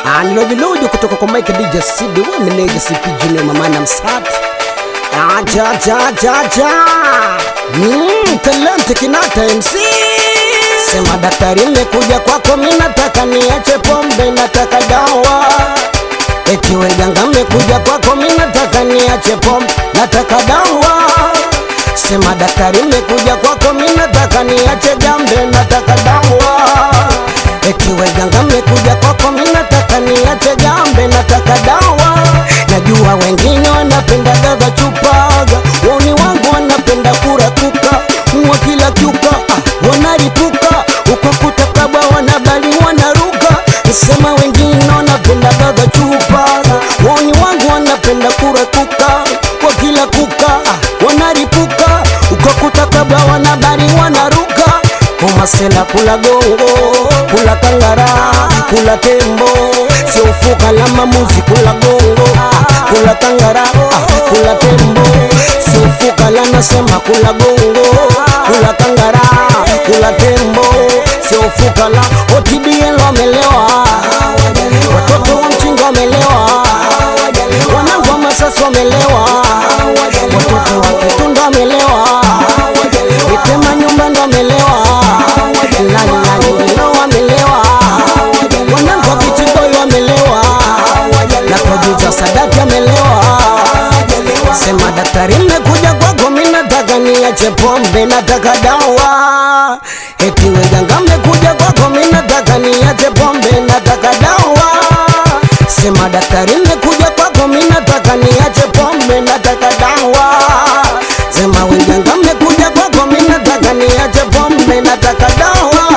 Nilojilojo kutoka kwa Mike DJ CD wa meneja CP Junior mama na msat. Talente kinata MC. Sema daktari nimekuja kwako mimi nataka niache pombe nataka dawa. Eti we ganga nimekuja kwako mimi nataka niache pombe nataka dawa. Sema daktari nimekuja kwako mimi nataka niache gambe nataka dawa. Eti we ganga nimekuja kwako mimi nataka niache gambe nataka dawa. Najua wengine wanapenda gaga chupaga, woni wangu wanapenda kura kuka, mwa kila chuka wanaripuka, uko kutakaba wanabali wanaruka. Sema wengine wanapenda gaga chupaga, woni wangu wanapenda kura kuka, kwa kila kuka wanaripuka, uko kutakaba wanabali wanaruka. Kumasela kula gongo, kula kangara, kula tembo, siofuka la mamuzi kula gongo, kula kangara, kula tembo, siofuka la nasema kula gongo, kula kangara, kula tembo, siofuka la OTBL wamelewa, watoto wa mchingo wamelewa, wanangu wa Masasi wamelewa, watoto wa Kitunda wamelewa, Itema nyumba ndo wamelewa, wanangu wa Kitiboi wamelewa, na producer Sadati wamelewa. Sema daktari nimekuja kwako mimi nataka niache pombe nataka dawa. Eti we ganga nimekuja kwako mimi nataka niache pombe nataka dawa. Sema daktari nimekuja kwako mimi nataka niache pombe nataka dawa. Sema we ganga nimekuja kwako mimi nataka niache pombe nataka dawa.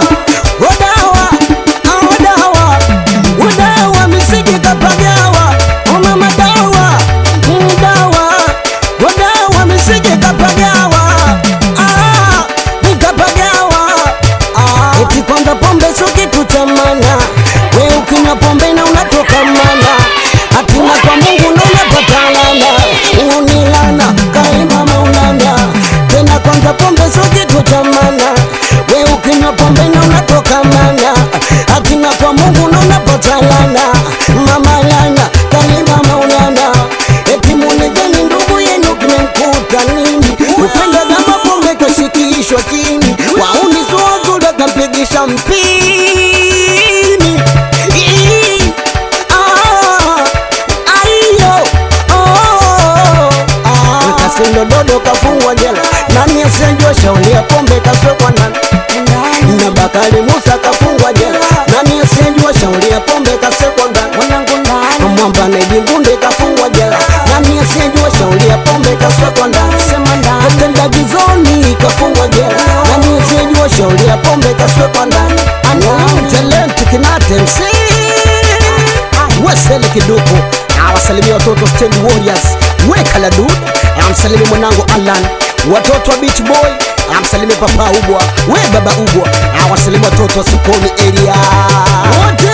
Dawa misiki kapagawa uma madawa dawa misiki kapagawa nikapagawa. Eti kwamba pombe sio kitu cha maana, we ukinywa pombe na unatoka mana, hatima kwa Mungu na unapata lana, unilana kaima maulana. Tena kwamba pombe sio kitu cha maana, we ukinywa pombe na unatoka mana, hatima kwa Mungu na unapata lana, mama lana kaima maulana. Eti munigeni ndugu yenu kimemkuta nini, upenda kama pombe kashikishwa chini, wauni zozo dakampigisha mpini. Kasindo dodo kafungwa jela, nani asiyejua shauri ya pombe kaswekwa nani. Na Bakari Musa kafungwa jela, nani asiyejua shauri ya pombe kasekwa ndani. Mwamba na Jingunde kafungwa jela, nani asiyejua shauri ya pombe kaswekwa ndani. Atenda Gizoni kafungwa jela, nani asiyejua shauri ya pombe kaswekwa ndani. Talente kinata MC Wesele Kiduku, awasalimia watoto Stand Warriors, weka la dude, amsalimia mwanangu Alan, watoto wa Beach Boy, amsalimia papa Ubwa, we baba Ubwa, awasalimia watoto wa Sokoni area wote.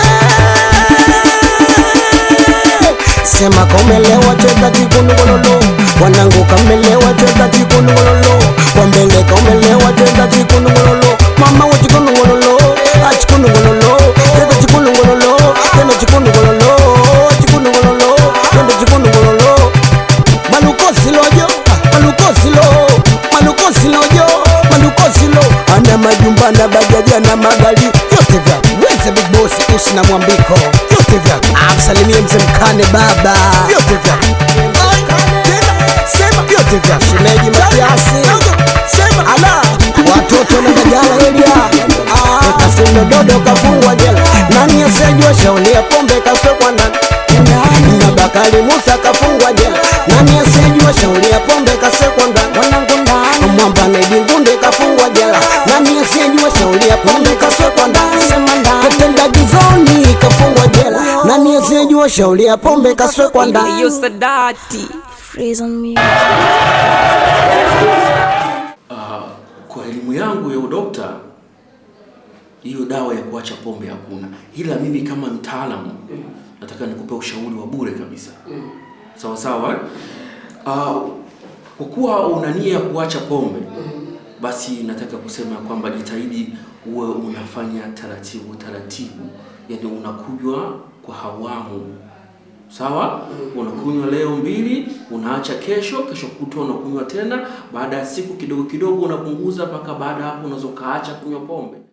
Sema kamelewa cheza chikunungololo, wanangu kamelewa cheza chikunungololo, wambele kamelewa cheza chikunungololo, mama wa chikunungololo, achikunungololo, cheza chikunungololo, tena chikunungololo, chikunungololo, tena chikunungololo. Malukosi lojo, malukosi lo, malukosi lojo, malukosi lo. Ana majumba na bajaji na magari, vyote vyake. Weze big boss Usi na Mwambiko, vyote vyake. Amsalimie mzee Mkane baba, vyote vyake. Sema vyote vyake. Shemeji Matiasi, sema ala. Watoto na Kajala area, Kasindo dodo kafungwa jela, nani asiyejua shauri ya pombe kaswekwa ndani. Na Bakari Musa kafungwa jela, nani asiyejua shauri ya pombe kasekwa ndani. Mwamba na Jingunde kafungwa jela, nani asiyejua shauri ya pombe kasekwa ndani. Atenda Gizoni kafungwa jela, nani asiyejua shauri ya pombe kasekwa ndani. Kwa elimu yangu ya udokta, hiyo dawa ya kuacha pombe hakuna, ila mimi kama mtaalamu nataka nikupe ushauri wa bure kabisa. Sawa sawa. Kwa kuwa una nia ya kuacha pombe, basi nataka kusema kwamba jitahidi uwe unafanya taratibu taratibu, yani unakunywa kwa awamu. Sawa? Unakunywa leo 2, unaacha kesho kutwa unakunywa tena, baada ya siku kidogo kidogo unapunguza mpaka baada hapo unaweza kaacha kunywa pombe.